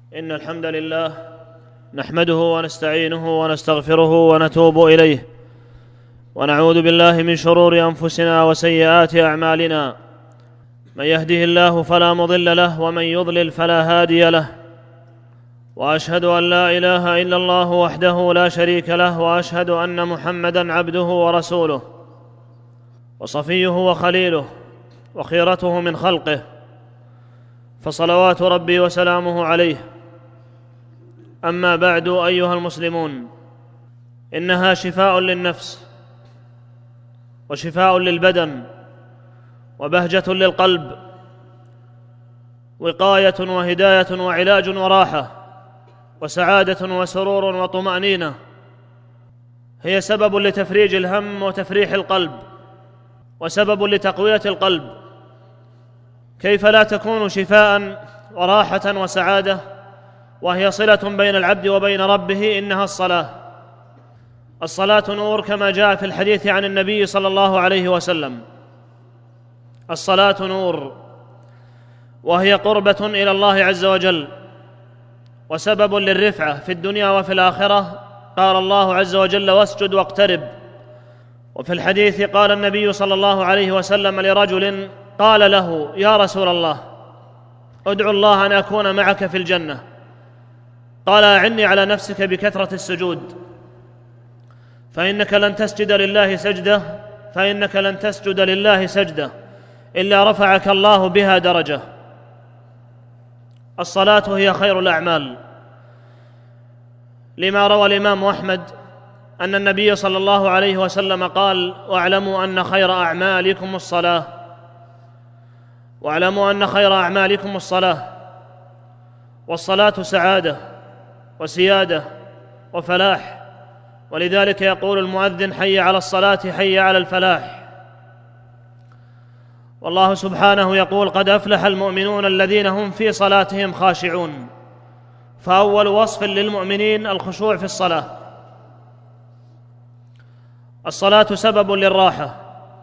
إن الحمد لله نحمده ونستعينه ونستغفره ونتوب إليه، ونعوذ بالله من شرور أنفسنا وسيئات أعمالنا. من يهده الله فلا مضل له، ومن يضلل فلا هادي له. وأشهد أن لا إله إلا الله وحده لا شريك له، وأشهد أن محمدًا عبده ورسوله وصفيه وخليله وخيرته من خلقه، فصلوات ربي وسلامه عليه. أما بعد، أيها المسلمون، إنها شفاء للنفس وشفاء للبدن وبهجة للقلب، وقاية وهداية وعلاج وراحة وسعادة وسرور وطمأنينة. هي سبب لتفريج الهم وتفريح القلب، وسبب لتقوية القلب. كيف لا تكون شفاء وراحة وسعادة وهي صلة بين العبد وبين ربه؟ إنها الصلاة نور، كما جاء في الحديث عن النبي صلى الله عليه وسلم. الصلاة نور، وهي قربة إلى الله عز وجل، وسبب للرفعة في الدنيا وفي الآخرة. قال الله عز وجل: واسجد واقترب. وفي الحديث قال النبي صلى الله عليه وسلم لرجل قال له: يا رسول الله، ادعو الله أن أكون معك في الجنة. قال: أعني على نفسك بكثرة السجود، فإنك لن تسجد لله سجدة إلا رفعك الله بها درجة. الصلاة هي خير الأعمال، لما روى الإمام أحمد أن النبي صلى الله عليه وسلم قال: واعلموا أن خير أعمالكم الصلاة، والصلاة سعادة وسيادة وفلاح. ولذلك يقول المؤذن: حي على الصلاة، حي على الفلاح. والله سبحانه يقول: قد أفلح المؤمنون الذين هم في صلاتهم خاشعون. فأول وصف للمؤمنين الخشوع في الصلاة. الصلاة سبب للراحة.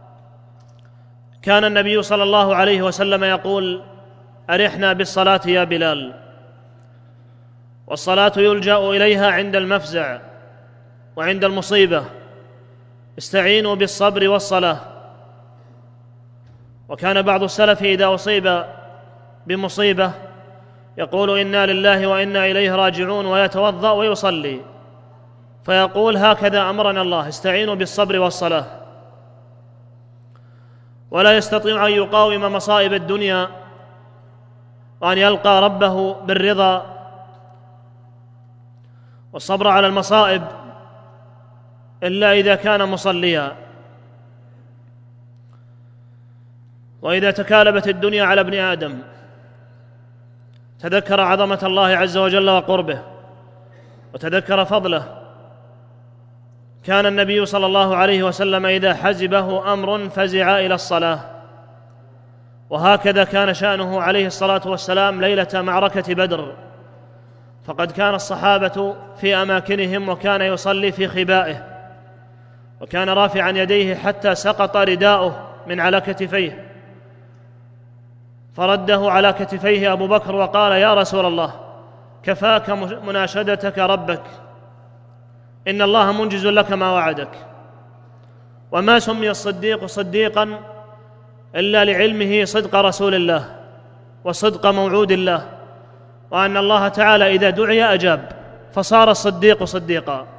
كان النبي صلى الله عليه وسلم يقول: أرحنا بالصلاة يا بلال. والصلاة يلجأ إليها عند المفزع وعند المصيبة. استعينوا بالصبر والصلاة. وكان بعض السلف إذا أصيب بمصيبة يقول: إنا لله وإنا إليه راجعون، ويتوضأ ويصلي، فيقول: هكذا أمرنا الله، استعينوا بالصبر والصلاة. ولا يستطيع أن يقاوم مصائب الدنيا وأن يلقى ربه بالرضا والصبر على المصائب إلا إذا كان مصليا. وإذا تكالبت الدنيا على ابن آدم تذكر عظمة الله عز وجل وقربه وتذكر فضله. كان النبي صلى الله عليه وسلم إذا حزبه أمر فزع إلى الصلاة، وهكذا كان شأنه عليه الصلاة والسلام ليلة معركة بدر. فقد كان الصحابة في أماكنهم، وكان يصلي في خبائه، وكان رافعا يديه حتى سقط رداؤه من على كتفيه، فرده على كتفيه أبو بكر وقال: يا رسول الله، كفاك مناشدتك ربك، إن الله منجز لك ما وعدك. وما سمي الصديق صديقا إلا لعلمه صدق رسول الله وصدق موعود الله، وأن الله تعالى إذا دعي أجاب، فصار الصديق صديقا.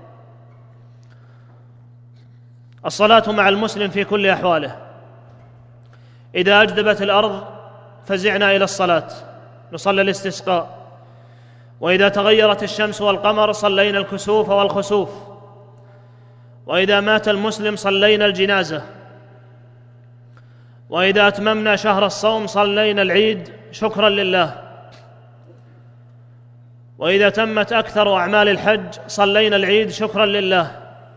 الصلاة مع المسلم في كل أحواله. إذا أجدبت الأرض فزعنا إلى الصلاة، نصلي الاستسقاء. وإذا تغيرت الشمس والقمر صلينا الكسوف والخسوف. وإذا مات المسلم صلينا الجنازة. وإذا أتممنا شهر الصوم صلينا العيد شكرا لله. وإذا تمت أكثر أعمال الحج صلينا العيد شكرا لله.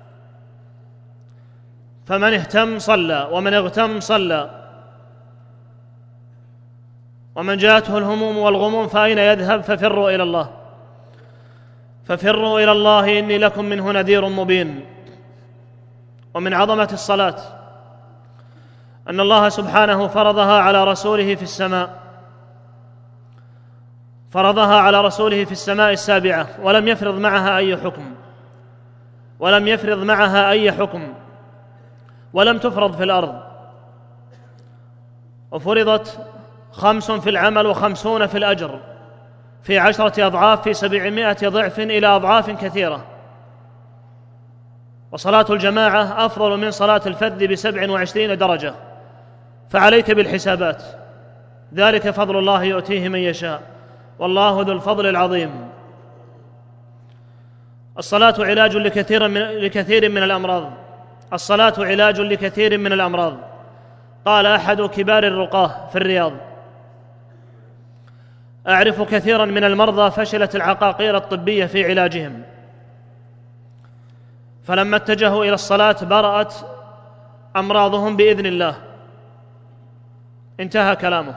فمن اهتم صلى، ومن اغتم صلى. ومن جاءته الهموم والغموم فأين يذهب؟ ففروا إلى الله إني لكم منه نذير مبين. ومن عظمة الصلاة أن الله سبحانه فرضها على رسوله في السماء، فرضها على رسوله في السماء السابعة، ولم يفرض معها أي حكم، ولم تفرض في الأرض، وفرضت 5 في العمل و50 في الأجر، في 10 أضعاف، في 700 ضعف إلى أضعاف كثيرة. وصلاة الجماعة أفضل من صلاة الفذ ب27 درجة، فعليك بالحسابات، ذلك فضل الله يؤتيه من يشاء، والله ذو الفضل العظيم. الصلاة علاج لكثير من الأمراض. الصلاة علاج لكثير من الأمراض. قال أحد كبار الرقاة في الرياض: أعرف كثيرا من المرضى فشلت العقاقير الطبية في علاجهم، فلما اتجهوا إلى الصلاة برأت أمراضهم بإذن الله. انتهى كلامه.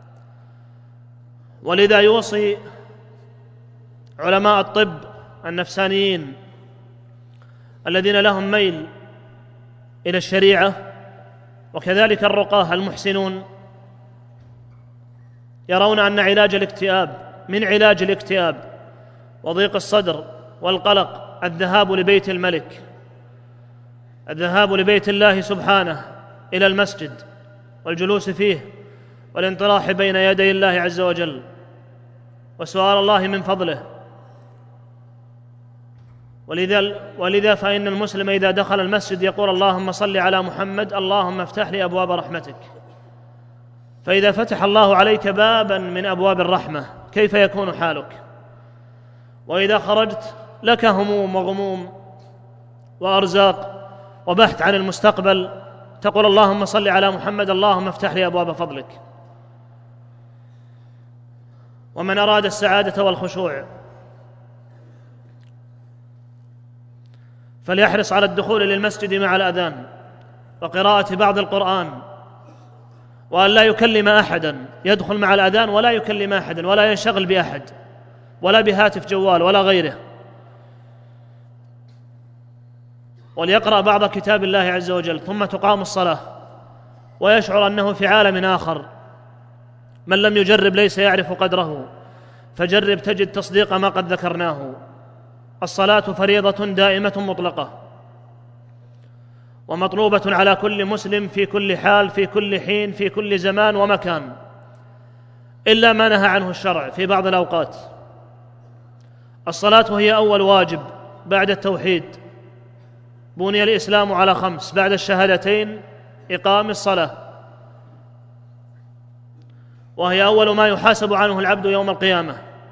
ولذا يوصي علماء الطب النفسانيين الذين لهم ميل إلى الشريعة، وكذلك الرقاة المحسنون، يرون أن من علاج الاكتئاب وضيق الصدر والقلق الذهاب لبيت الملك، الذهاب لبيت الله سبحانه إلى المسجد والجلوس فيه والانطراح بين يدي الله عز وجل وسؤال الله من فضله. ولذا فإن المسلم إذا دخل المسجد يقول: اللهم صل على محمد، اللهم افتح لي أبواب رحمتك. فإذا فتح الله عليك بابا من أبواب الرحمة كيف يكون حالك؟ وإذا خرجت لك هموم وغموم وأرزاق وبحث عن المستقبل، تقول: اللهم صل على محمد، اللهم افتح لي أبواب فضلك. ومن أراد السعادة والخشوع فليحرص على الدخول للمسجد مع الأذان وقراءة بعض القرآن، وأن لا يكلم أحدا، يدخل مع الأذان ولا يكلم أحدا ولا ينشغل بأحد ولا بهاتف جوال ولا غيره، وليقرأ بعض كتاب الله عز وجل، ثم تقام الصلاة ويشعر أنه في عالم آخر. من لم يجرب ليس يعرف قدره، فجرب تجد تصديق ما قد ذكرناه. الصلاة فريضة دائمة مطلقة، ومطلوبة على كل مسلم في كل حال، في كل حين، في كل زمان ومكان، إلا ما نهى عنه الشرع في بعض الأوقات. الصلاة هي أول واجب بعد التوحيد. بني الإسلام على 5: بعد الشهادتين إقام الصلاة، وهي أول ما يحاسب عنه العبد يوم القيامة،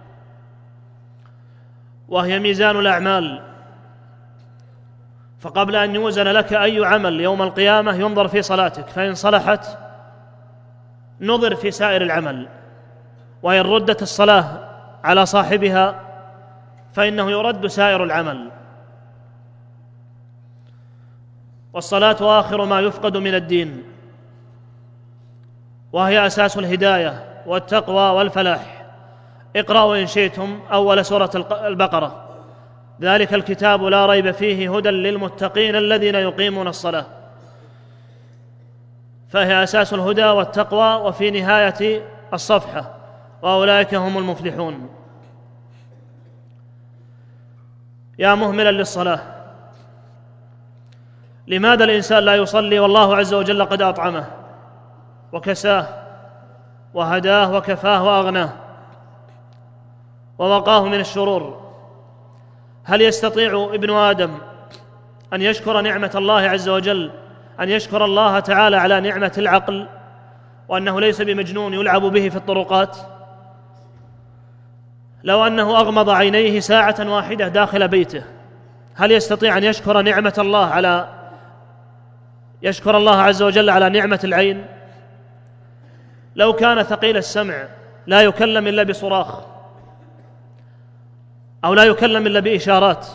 وهي ميزان الأعمال. فقبل أن يوزن لك أي عمل يوم القيامة ينظر في صلاتك، فإن صلحت نظر في سائر العمل، وإن ردت الصلاة على صاحبها فإنه يرد سائر العمل. والصلاة آخر ما يفقد من الدين، وهي أساس الهداية والتقوى والفلاح. اقرأوا إن شئتم أول سورة البقرة: ذلك الكتاب لا ريب فيه هدى للمتقين الذين يقيمون الصلاة. فهي أساس الهدى والتقوى، وفي نهاية الصفحة: وأولئك هم المفلحون. يا مهملا للصلاة، لماذا الإنسان لا يصلي والله عز وجل قد أطعمه وكساه وهداه وكفاه وأغناه ووقاه من الشرور؟ هل يستطيع ابن آدم أن يشكر نعمة الله عز وجل، أن يشكر الله تعالى على نعمة العقل، وأنه ليس بمجنون يلعب به في الطرقات؟ لو أنه أغمض عينيه ساعة واحدة داخل بيته، هل يستطيع أن يشكر نعمة الله يشكر الله عز وجل على نعمة العين؟ لو كان ثقيل السمع لا يكلم إلا بصراخ، أو لا يكلم إلا بإشارات،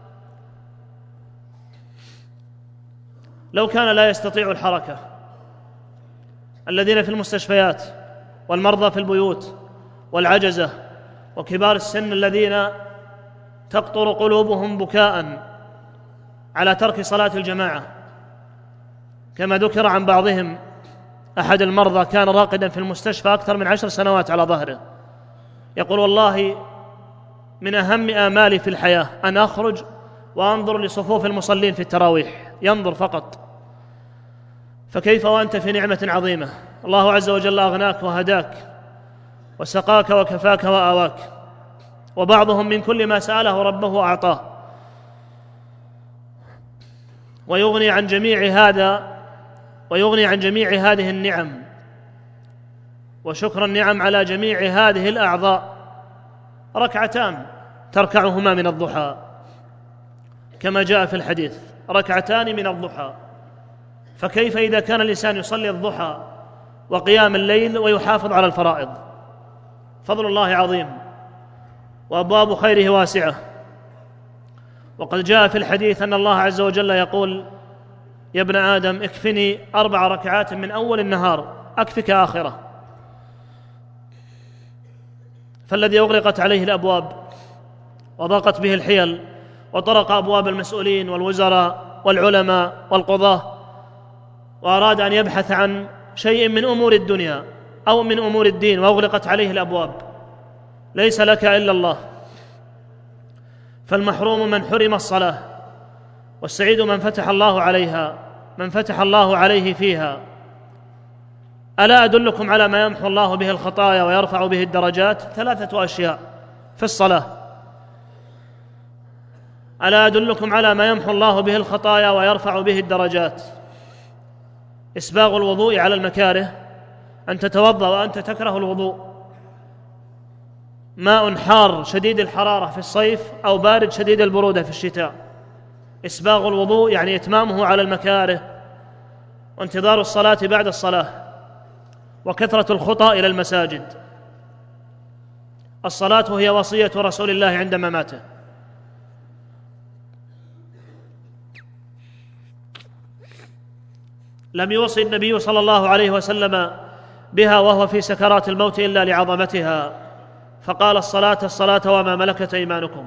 لو كان لا يستطيع الحركة، الذين في المستشفيات والمرضى في البيوت والعجزة وكبار السن الذين تقطر قلوبهم بكاء على ترك صلاة الجماعة، كما ذكر عن بعضهم أحد المرضى كان راقدا في المستشفى أكثر من 10 سنوات على ظهره يقول والله من أهم آمالي في الحياة أن أخرج وأنظر لصفوف المصلين في التراويح، ينظر فقط. فكيف وأنت في نعمة عظيمة؟ الله عز وجل أغناك وهداك وسقاك وكفاك وآواك، وبعضهم من كل ما سأله ربه أعطاه، ويغني عن جميع هذه النعم وشكر النعم على جميع هذه الأعضاء ركعتان تركعهما من الضحى، كما جاء في الحديث: ركعتان من الضحى. فكيف إذا كان الإنسان يصلي الضحى وقيام الليل ويحافظ على الفرائض؟ فضل الله عظيم وأبواب خيره واسعة. وقد جاء في الحديث أن الله عز وجل يقول: يا ابن آدم اكفني 4 ركعات من أول النهار أكفك آخرة. فالذي أغلقت عليه الأبواب وضاقت به الحيل وطرق أبواب المسؤولين والوزراء والعلماء والقضاة وأراد أن يبحث عن شيء من أمور الدنيا أو من أمور الدين وأغلقت عليه الأبواب، ليس لك إلا الله. فالمحروم من حرم الصلاة، والسعيد من فتح الله عليه فيها. ألا أدلكم على ما يمحو الله به الخطايا ويرفع به الدرجات؟ 3 أشياء في الصلاة. ألا أدلكم على ما يمحو الله به الخطايا ويرفع به الدرجات؟ إسباغ الوضوء على المكاره، أن تتوضأ وأنت تكره الوضوء، ماء حار شديد الحرارة في الصيف أو بارد شديد البرودة في الشتاء. إسباغ الوضوء يعني إتمامه على المكاره، وانتظار الصلاة بعد الصلاة، وكثرة الخطى إلى المساجد. الصلاة هي وصية رسول الله عند مماته. لم يوصي النبي صلى الله عليه وسلم بها وهو في سكرات الموت إلا لعظمتها، فقال: الصلاة وما ملكت أيمانكم.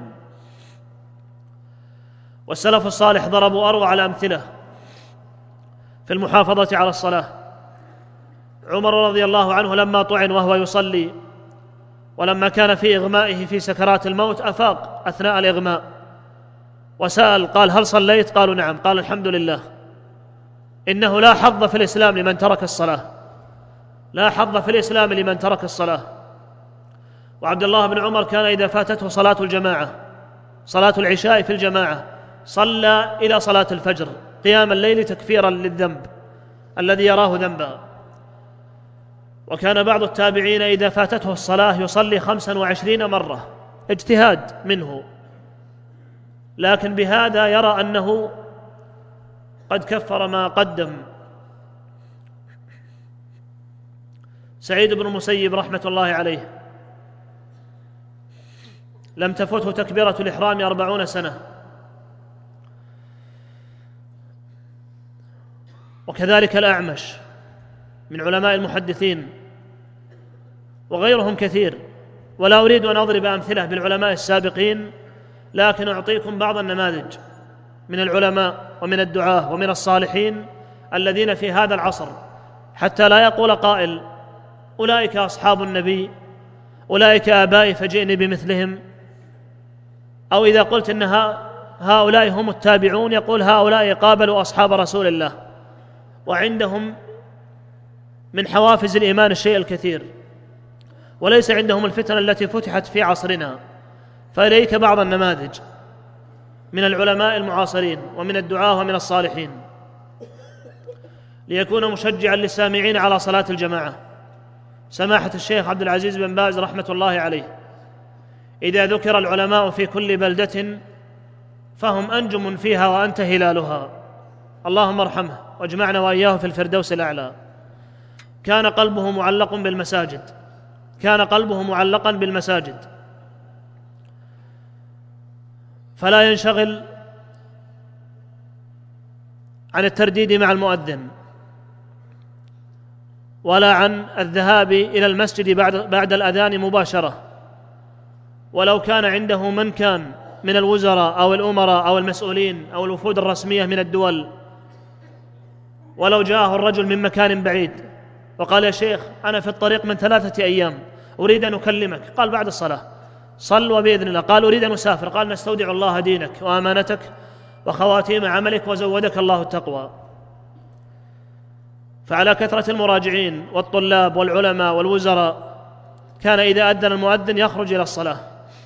والسلف الصالح ضربوا أروع الأمثلة في المحافظة على الصلاة. عمر رضي الله عنه لما طعن وهو يصلي، ولما كان في إغمائه في سكرات الموت أفاق أثناء الإغماء وسأل، قال: هل صليت؟ قالوا: نعم. قال: الحمد لله، إنه لا حظ في الإسلام لمن ترك الصلاة، لا حظ في الإسلام لمن ترك الصلاة. وعبد الله بن عمر كان إذا فاتته صلاة الجماعة، صلاة العشاء في الجماعة، صلى إلى صلاة الفجر قيام الليل تكفيرا للذنب الذي يراه ذنبا. وكان بعض التابعين إذا فاتته الصلاة يصلي 25 مرة، اجتهاد منه، لكن بهذا يرى أنه قد كفر ما قدم. سعيد بن المسيب رحمة الله عليه لم تفته تكبيرة الإحرام 40 سنة، وكذلك الأعمش من علماء المحدثين، وغيرهم كثير. ولا أريد أن أضرب أمثلة بالعلماء السابقين، لكن أعطيكم بعض النماذج من العلماء ومن الدعاة ومن الصالحين الذين في هذا العصر، حتى لا يقول قائل: أولئك أصحاب النبي، أولئك آبائي فجئني بمثلهم. أو إذا قلت إن هؤلاء هم التابعون، يقول: هؤلاء قابلوا أصحاب رسول الله وعندهم من حوافز الإيمان الشيء الكثير، وليس عندهم الفتن التي فتحت في عصرنا. فإليك بعض النماذج من العلماء المعاصرين ومن الدعاة ومن الصالحين ليكون مشجعا للسامعين على صلاة الجماعة. سماحة الشيخ عبد العزيز بن باز رحمة الله عليه إذا ذكر العلماء في كل بلدة فهم أنجم فيها وأنت هلالها، اللهم ارحمه واجمعنا وإياه في الفردوس الأعلى. كان قلبه معلق بالمساجد، كان قلبه معلقا بالمساجد، فلا ينشغل عن الترديد مع المؤذن ولا عن الذهاب إلى المسجد بعد الأذان مباشرة. ولو كان عنده من كان من الوزراء أو الأمراء أو المسؤولين أو الوفود الرسمية من الدول، ولو جاءه الرجل من مكان بعيد وقال: يا شيخ أنا في الطريق من 3 أيام، أريد أن أكلمك، قال بعد الصلاة. صل وبإذن الله. قال أريد أن أسافر، قال نستودع الله دينك وأمانتك وخواتيم عملك وزودك الله التقوى. فعلى كثرة المراجعين والطلاب والعلماء والوزراء كان إذا أذن المؤذن يخرج إلى الصلاة.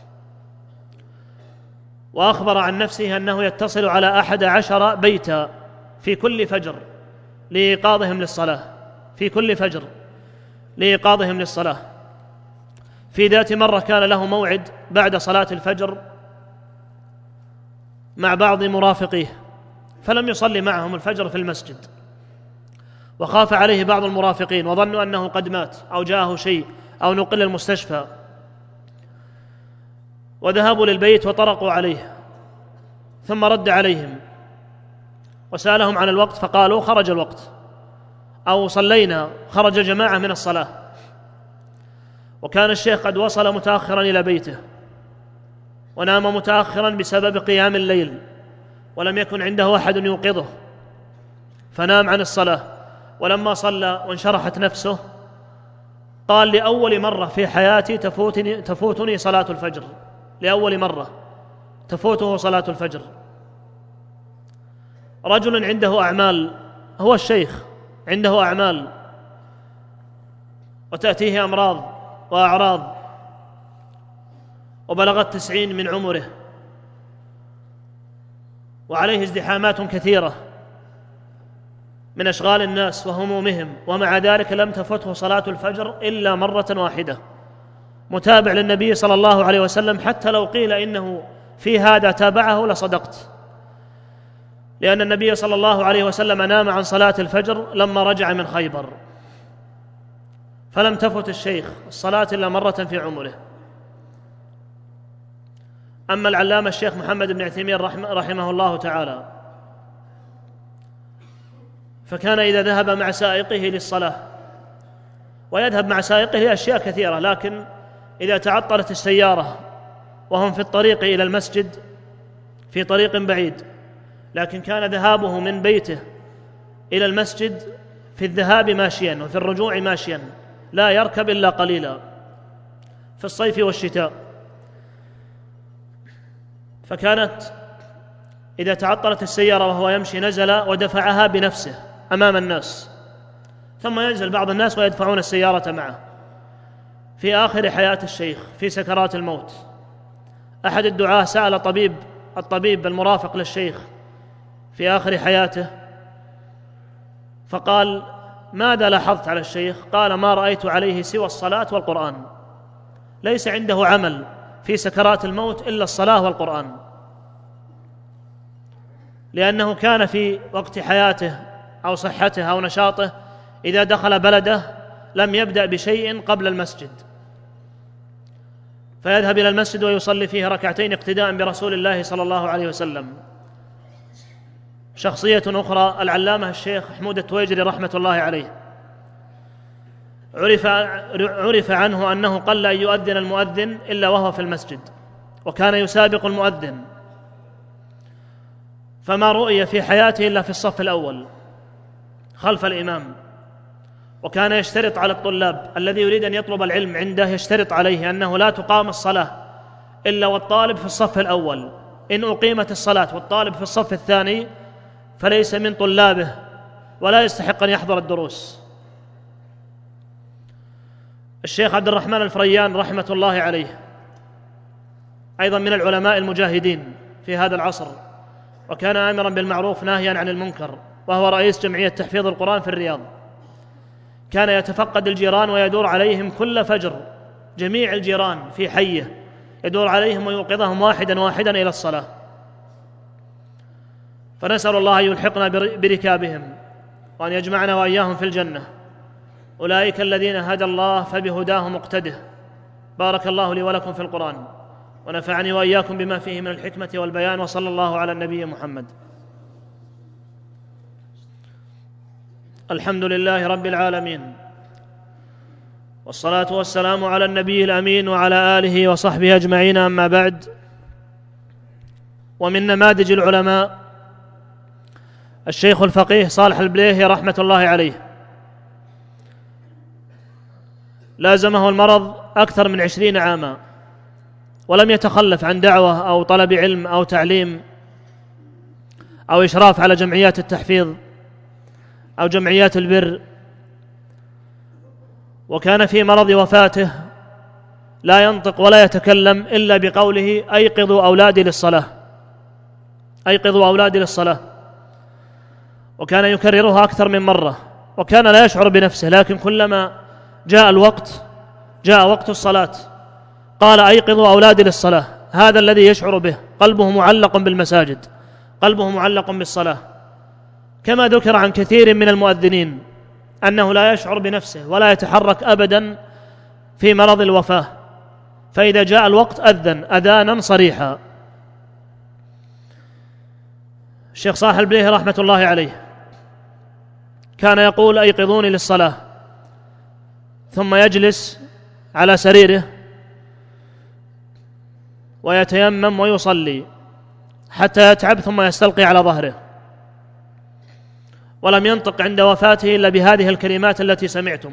وأخبر عن نفسه أنه يتصل على 11 بيتا في كل فجر لإيقاظهم للصلاة، في كل فجر لإيقاظهم للصلاة. في ذات مرة كان له موعد بعد صلاة الفجر مع بعض مرافقيه، فلم يصلي معهم الفجر في المسجد، وخاف عليه بعض المرافقين وظنوا أنه قد مات أو جاءه شيء أو نقل المستشفى، وذهبوا للبيت وطرقوا عليه، ثم رد عليهم وسألهم عن الوقت، فقالوا خرج الوقت أو صلينا، خرج جماعة من الصلاة. وكان الشيخ قد وصل متأخرا إلى بيته ونام متأخرا بسبب قيام الليل، ولم يكن عنده أحد يوقظه، فنام عن الصلاة. ولما صلى وانشرحت نفسه قال لأول مرة في حياتي تفوتني صلاة الفجر، لأول مرة تفوته صلاة الفجر. رجل عنده أعمال، هو الشيخ عنده أعمال وتأتيه أمراض وأعراض، وبلغت 90 من عمره، وعليه ازدحامات كثيرة من أشغال الناس وهمومهم، ومع ذلك لم تفته صلاة الفجر إلا مرة واحدة، متابع للنبي صلى الله عليه وسلم. حتى لو قيل إنه في هذا تابعه لصدقت، لأن النبي صلى الله عليه وسلم نام عن صلاة الفجر لما رجع من خيبر، فلم تفت الشيخ الصلاة إلا مرة في عمره. أما العلامة الشيخ محمد بن عثيمين رحمه الله تعالى، فكان إذا ذهب مع سائقه للصلاة، ويذهب مع سائقه لأشياء كثيرة، لكن إذا تعطلت السيارة وهم في الطريق إلى المسجد في طريق بعيد، لكن كان ذهابه من بيته إلى المسجد في الذهاب ماشيا وفي الرجوع ماشيا، لا يركب إلا قليلا في الصيف والشتاء. فكانت إذا تعطلت السيارة وهو يمشي نزل ودفعها بنفسه أمام الناس، ثم ينزل بعض الناس ويدفعون السيارة معه. في آخر حياة الشيخ في سكرات الموت، أحد الدعاة سأل الطبيب المرافق للشيخ في آخر حياته، فقال ماذا لاحظت على الشيخ؟ قال ما رأيت عليه سوى الصلاة والقرآن، ليس عنده عمل في سكرات الموت إلا الصلاة والقرآن، لأنه كان في وقت حياته أو صحته أو نشاطه إذا دخل بلده لم يبدأ بشيء قبل المسجد، فيذهب إلى المسجد ويصلي فيه ركعتين اقتداء برسول الله صلى الله عليه وسلم. شخصية أخرى العلامة الشيخ حمود التويجري رحمة الله عليه، عرف عنه أنه قل أن يؤذن المؤذن إلا وهو في المسجد، وكان يسابق المؤذن، فما رؤي في حياته إلا في الصف الأول خلف الإمام. وكان يشترط على الطلاب الذي يريد أن يطلب العلم عنده، يشترط عليه أنه لا تقام الصلاة إلا والطالب في الصف الأول، إن أقيمت الصلاة والطالب في الصف الثاني فليس من طلابه ولا يستحق أن يحضر الدروس. الشيخ عبد الرحمن الفريان رحمة الله عليه أيضا من العلماء المجاهدين في هذا العصر، وكان آمرا بالمعروف ناهيا عن المنكر، وهو رئيس جمعية تحفيظ القرآن في الرياض. كان يتفقد الجيران ويدور عليهم كل فجر، جميع الجيران في حيه يدور عليهم ويوقظهم واحدا واحدا إلى الصلاة. فنسأل الله أن يلحقنا بركابهم وأن يجمعنا وإياهم في الجنة. أولئك الذين هدى الله فبهداه مقتده. بارك الله لي ولكم في القرآن، ونفعني وإياكم بما فيه من الحكمة والبيان، وصلى الله على النبي محمد. الحمد لله رب العالمين، والصلاة والسلام على النبي الأمين وعلى آله وصحبه أجمعين، أما بعد. ومن نماذج العلماء الشيخ الفقيه صالح البليهي رحمة الله عليه، لازمه المرض أكثر من 20 عاما ولم يتخلف عن دعوة أو طلب علم أو تعليم أو إشراف على جمعيات التحفيظ أو جمعيات البر، وكان في مرض وفاته لا ينطق ولا يتكلم إلا بقوله: أيقظوا أولادي للصلاة، أيقظوا أولادي للصلاة. وكان يكررها أكثر من مرة، وكان لا يشعر بنفسه، لكن كلما جاء وقت الصلاة قال: أيقظوا أولادي للصلاة. هذا الذي يشعر به، قلبه معلق بالمساجد، قلبه معلق بالصلاة، كما ذكر عن كثير من المؤذنين أنه لا يشعر بنفسه ولا يتحرك أبدا في مرض الوفاة، فإذا جاء الوقت أذن أذانا صريحا. الشيخ صالح البليهي رحمة الله عليه كان يقول: أيقظوني للصلاة، ثم يجلس على سريره ويتيمم ويصلي حتى يتعب ثم يستلقي على ظهره، ولم ينطق عند وفاته إلا بهذه الكلمات التي سمعتم.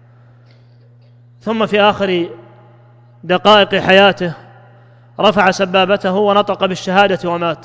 ثم في آخر دقائق حياته رفع سبابته ونطق بالشهادة ومات.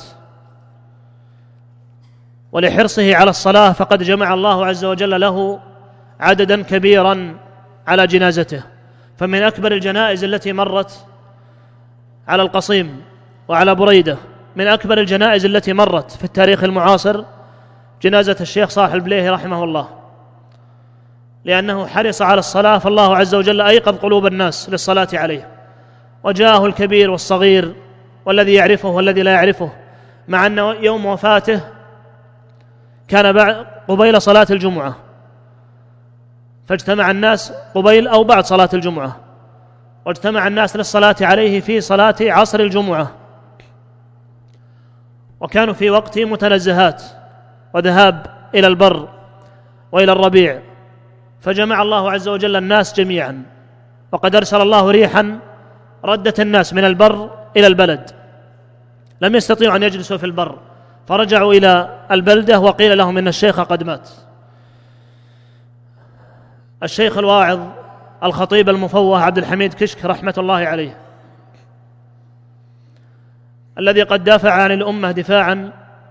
ولحرصه على الصلاة فقد جمع الله عز وجل له عددا كبيرا على جنازته. فمن أكبر الجنائز التي مرت على القصيم وعلى بريدة، من أكبر الجنائز التي مرت في التاريخ المعاصر جنازة الشيخ صالح البليهي رحمه الله، لأنه حرص على الصلاة، فالله عز وجل أيقظ قلوب الناس للصلاة عليه، وجاءه الكبير والصغير والذي يعرفه والذي لا يعرفه، مع أن يوم وفاته كان قبيل صلاة الجمعة، فاجتمع الناس قبيل أو بعد صلاة الجمعة، واجتمع الناس للصلاة عليه في صلاة عصر الجمعة، وكانوا في وقت متنزهات وذهاب إلى البر وإلى الربيع، فجمع الله عز وجل الناس جميعا، وقد أرسل الله ريحا ردت الناس من البر إلى البلد، لم يستطيعوا أن يجلسوا في البر، فرجعوا إلى البلدة وقيل لهم إن الشيخ قد مات. الشيخ الواعظ الخطيب المفوه عبد الحميد كشك رحمة الله عليه، الذي قد دافع عن الأمة دفاعا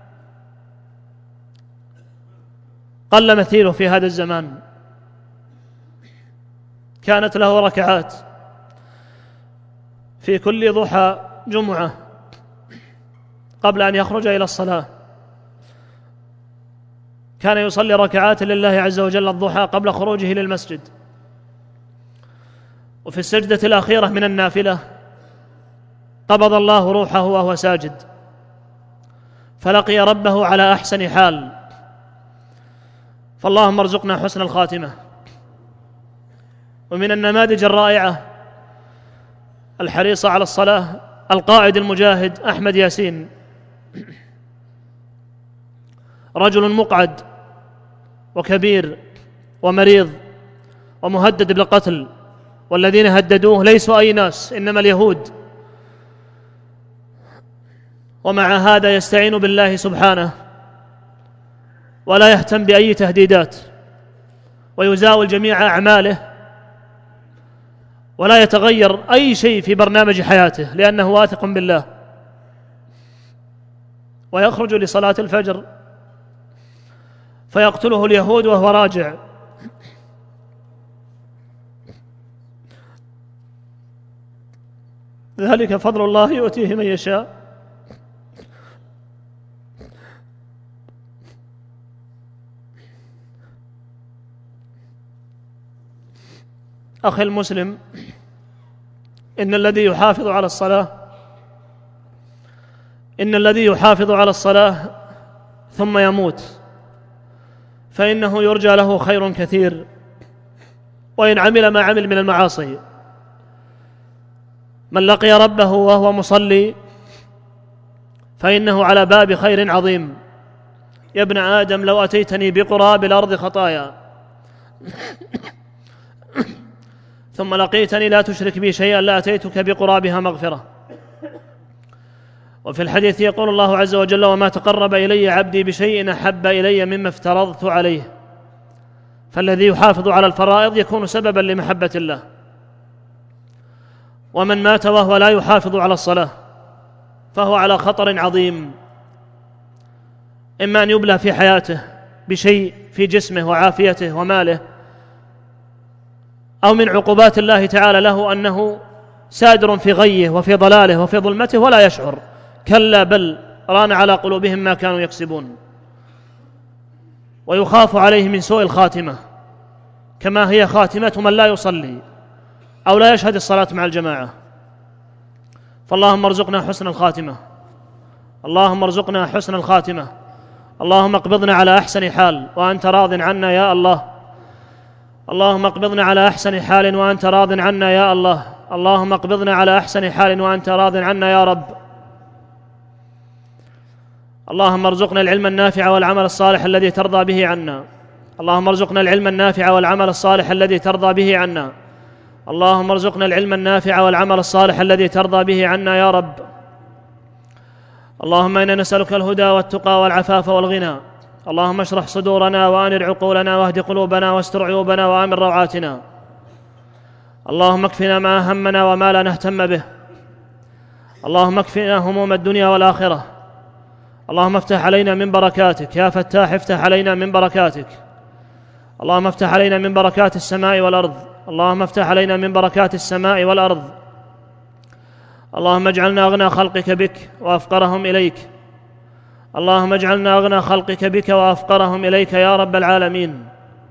قل مثيله في هذا الزمان، كانت له ركعات في كل ضحى جمعة قبل أن يخرج إلى الصلاة، كان يصلي ركعات لله عز وجل الضحى قبل خروجه للمسجد، وفي السجدة الأخيرة من النافلة قبض الله روحه وهو ساجد، فلقي ربه على أحسن حال، فاللهم ارزقنا حسن الخاتمة. ومن النماذج الرائعة الحريصة على الصلاة القائد المجاهد أحمد ياسين، رجل مقعد وكبير ومريض ومهدد بالقتل، والذين هددوه ليسوا أي ناس إنما اليهود، ومع هذا يستعين بالله سبحانه ولا يهتم بأي تهديدات، ويزاول جميع أعماله ولا يتغير أي شيء في برنامج حياته لأنه واثق بالله، ويخرج لصلاة الفجر فيقتله اليهود وهو راجع، ذلك فضل الله يؤتيه من يشاء. أخي المسلم، إن الذي يحافظ على الصلاة ثم يموت فإنه يرجى له خير كثير، وإن عمل ما عمل من المعاصي. من لقي ربه وهو مصلي فإنه على باب خير عظيم. يا ابن آدم لو أتيتني بقراب الأرض خطايا ثم لقيتني لا تشرك بي شيئا لأتيتك بقرابها مغفرة. وفي الحديث يقول الله عز وجل: وما تقرب إلي عبدي بشيء أحب إلي مما افترضت عليه. فالذي يحافظ على الفرائض يكون سببا لمحبة الله. ومن مات وهو لا يحافظ على الصلاة فهو على خطر عظيم، إما أن يبلى في حياته بشيء في جسمه وعافيته وماله، أو من عقوبات الله تعالى له أنه سادر في غيه وفي ضلاله وفي ظلمته ولا يشعر. كلا بل ران على قلوبهم ما كانوا يكسبون. ويخاف عليه من سوء الخاتمة كما هي خاتمة من لا يصلي أو لا يشهد الصلاة مع الجماعة. فاللهم ارزقنا حسن الخاتمة، اللهم ارزقنا حسن الخاتمة، اللهم اقبضنا على أحسن حال وأنت راض عنا يا الله، اللهم اقبضنا على أحسن حال وأنت راض عنا يا الله، اللهم اقبضنا على أحسن حال وأنت راض عنا يا رب. اللهم ارزقنا العلم النافع والعمل الصالح الذي ترضى به عنا، اللهم ارزقنا العلم النافع والعمل الصالح الذي ترضى به عنا، اللهم ارزقنا العلم النافع والعمل الصالح الذي ترضى به عنا يا رب. اللهم إنا نسألك الهدى والتقى والعفاف والغنى، اللهم اشرح صدورنا وأنر عقولنا واهد قلوبنا واستر عيوبنا وآمن روعاتنا. اللهم اكفنا ما همنا وما لا نهتم به، اللهم اكفنا هموم الدنيا والآخرة. اللهم افتح علينا من بركاتك يا فتاح، افتح علينا من بركاتك. اللهم افتح علينا من بركات السماء والأرض، اللهم افتح علينا من بركات السماء والأرض. اللهم اجعلنا أغنى خلقك بك وأفقرهم إليك، اللهم اجعلنا أغنى خلقك بك وأفقرهم إليك يا رب العالمين.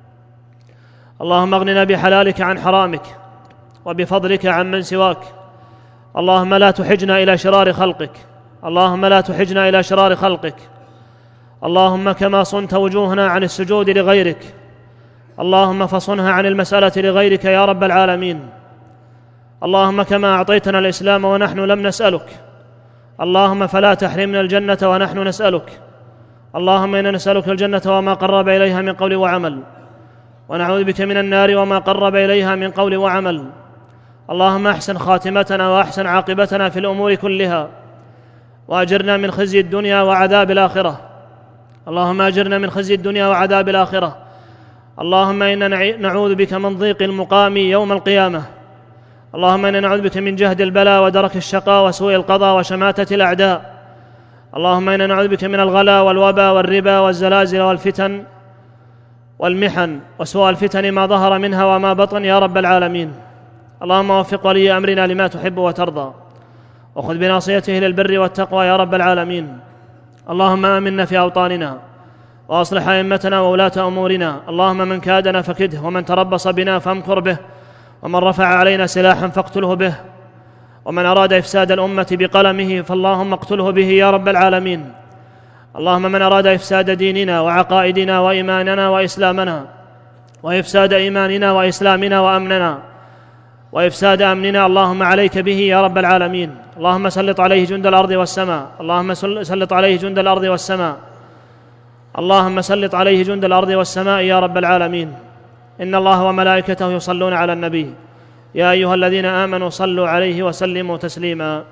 اللهم اغننا بحلالك عن حرامك وبفضلك عن من سواك. اللهم لا تحجنا إلى شرار خلقك، اللهم لا تحجنا إلى شرار خلقك. اللهم كما صنت وجوهنا عن السجود لغيرك، اللهم فصنها عن المسألة لغيرك يا رب العالمين. اللهم كما أعطيتنا الإسلام ونحن لم نسألك، اللهم فلا تحرمنا الجنة ونحن نسألك. اللهم إنا نسألك الجنة وما قرب إليها من قول وعمل، ونعوذ بك من النار وما قرب إليها من قول وعمل. اللهم أحسن خاتمتنا وأحسن عاقبتنا في الأمور كلها، وأجرنا من خزي الدنيا وعذاب الآخرة. اللهم أجرنا من خزي الدنيا وعذاب الآخرة. اللهم إنا نعوذ بك من ضيق المقام يوم القيامة. اللهم إنا نعوذ بك من جهد البلاء ودرك الشقاء وسوء القضاء وشماتة الأعداء. اللهم إنا نعوذ بك من الغلا والوبا والربا والزلازل والفتن والمحن وسوء الفتن ما ظهر منها وما بطن يا رب العالمين. اللهم وفق ولي أمرنا لما تحب وترضى، وخذ بناصيته للبر والتقوى يا رب العالمين. اللهم آمنا في أوطاننا، وأصلح أئمتنا وولاة أمورنا. اللهم من كادنا فكده، ومن تربص بنا فامكر به، ومن رفع علينا سلاحا فاقتله به، ومن أراد إفساد الأمة بقلمه فاللهم اقتله به يا رب العالمين. اللهم من أراد إفساد ديننا وعقائدنا وإيماننا وإسلامنا، وإفساد إيماننا وإسلامنا وأمننا، وإفساد أمننا، اللهم عليك به يا رب العالمين. اللهم سلط عليه جند الأرض والسماء، اللهم سلط عليه جند الأرض والسماء، اللهم سلط عليه جند الأرض والسماء يا رب العالمين. إن الله وملائكته يصلون على النبي، يا أيها الذين آمنوا صلوا عليه وسلموا تسليما.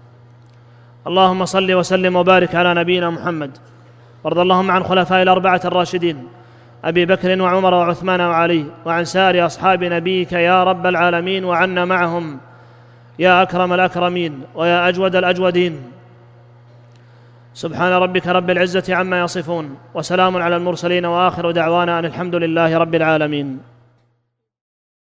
اللهم صل وسلم وبارك على نبينا محمد، وارض اللهم عن خلفاء الأربعة الراشدين أبي بكر وعمر وعثمان وعلي، وعن سائر أصحاب نبيك يا رب العالمين، وعنا معهم يا أكرم الأكرمين ويا أجود الأجودين. سبحان ربك رب العزة عما يصفون، وسلام على المرسلين، وآخر دعوانا أن الحمد لله رب العالمين.